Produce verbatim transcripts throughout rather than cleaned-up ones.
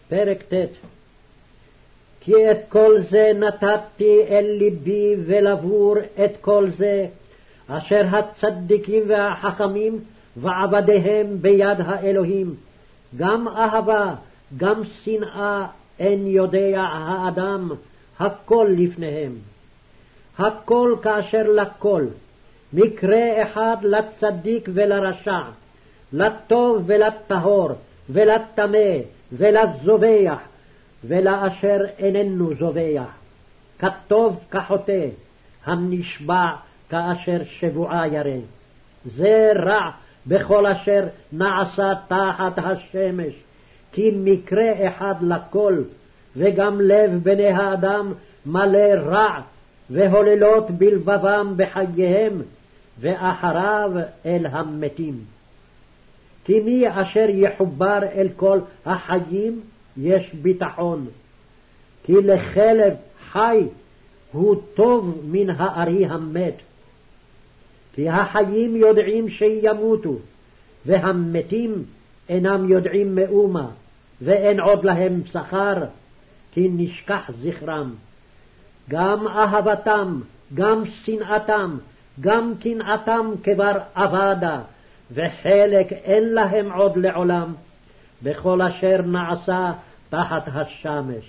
פרק ט'. כי את כל זה נתתי אל ליבי ולבור את כל זה, אשר הצדיקים והחכמים ועבדיהם ביד האלוהים, גם אהבה, גם שנאה, אין יודע האדם, הכל לפניהם. הכל כאשר לכל, מקרה אחד לצדיק ולרשע, לטוב ולטהור, ולטמא, ולזובח, ולאשר איננו זובח, כטוב כחוטא, הנשבע כאשר שבועה ירא. זה רע בכל אשר נעשה תחת השמש, כי מקרה אחד לכל, וגם לב בני האדם מלא רע, והוללות בלבבם בחייהם, ואחריו אל המתים. כי מי אשר יחובר אל כל החיים יש ביטחון, כי לכלב חי הוא טוב מן הארי המת. כי החיים יודעים שימותו, והמתים אינם יודעים מאומה, ואין עוד להם שכר, כי נשכח זכרם. גם אהבתם, גם שנאתם, גם קנאתם כבר אבדה, וחלק אין להם עוד לעולם, בכל אשר נעשה תחת השמש.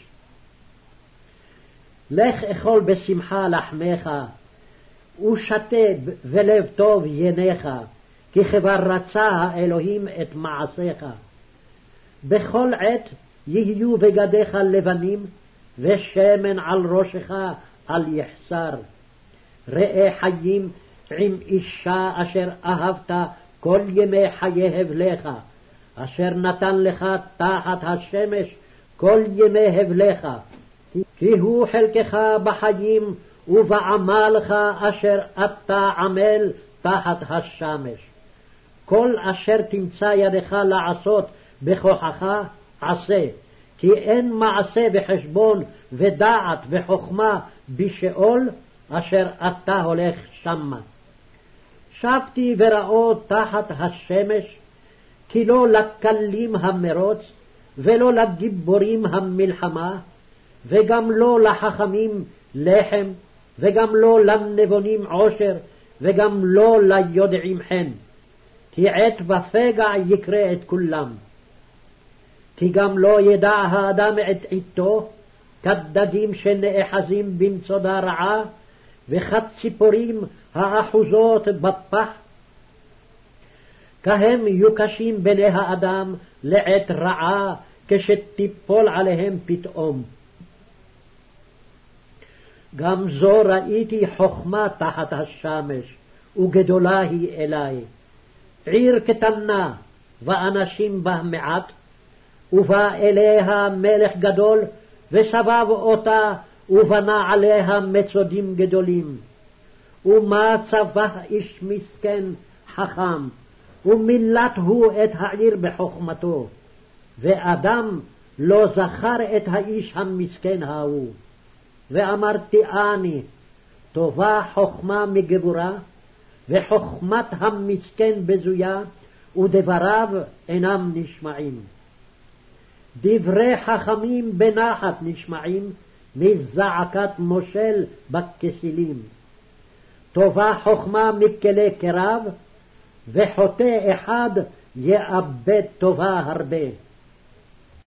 לך אכול בשמחה לחמך, ושתה ולב טוב ינך, כי כבר רצה האלוהים את מעשיך. בכל עת יהיו בגדיך לבנים, ושמן על ראשך אל יחסר. ראה חיים עם אישה אשר אהבת כל ימי חיי הבלך, אשר נתן לך תחת השמש כל ימי הבלך, כי הוא חלקך בחיים ובעמלך אשר אתה עמל תחת השמש. כל אשר תמצא ידך לעשות בכוחך עשה, כי אין מעשה בחשבון ודעת וחוכמה בשאול אשר אתה הולך שמה. שבתי וראו תחת השמש, כי לא לקלים המרוץ, ולא לגיבורים המלחמה, וגם לא לחכמים לחם, וגם לא לנבונים עושר, וגם לא ליודעים חן, כי עת ופגע יקרה את כולם. כי גם לא ידע האדם את עתו, כדגים שנאחזים במצודה רעה, וכציפורים האחוזות בפח, כהם יוקשים בני האדם לעת רעה, כשתיפול עליהם פתאום. גם זו ראיתי חוכמה תחת השמש, וגדולה היא אלי. עיר קטנה, ואנשים בה מעט, ובא אליה מלך גדול, וסבב אותה, ובנה עליה מצודים גדולים. ומה צבא איש מסכן חכם, ומילת הוא את העיר בחוכמתו, ואדם לא זכר את האיש המסכן ההוא. ואמרתי אני, טובה חוכמה מגבורה, וחוכמת המסכן בזויה, ודבריו אינם נשמעים. דברי חכמים בנחת נשמעים, מזעקת מושל בכסילים. טובה חוכמה מכלי קרב, וחוטא אחד יאבד טובה הרבה.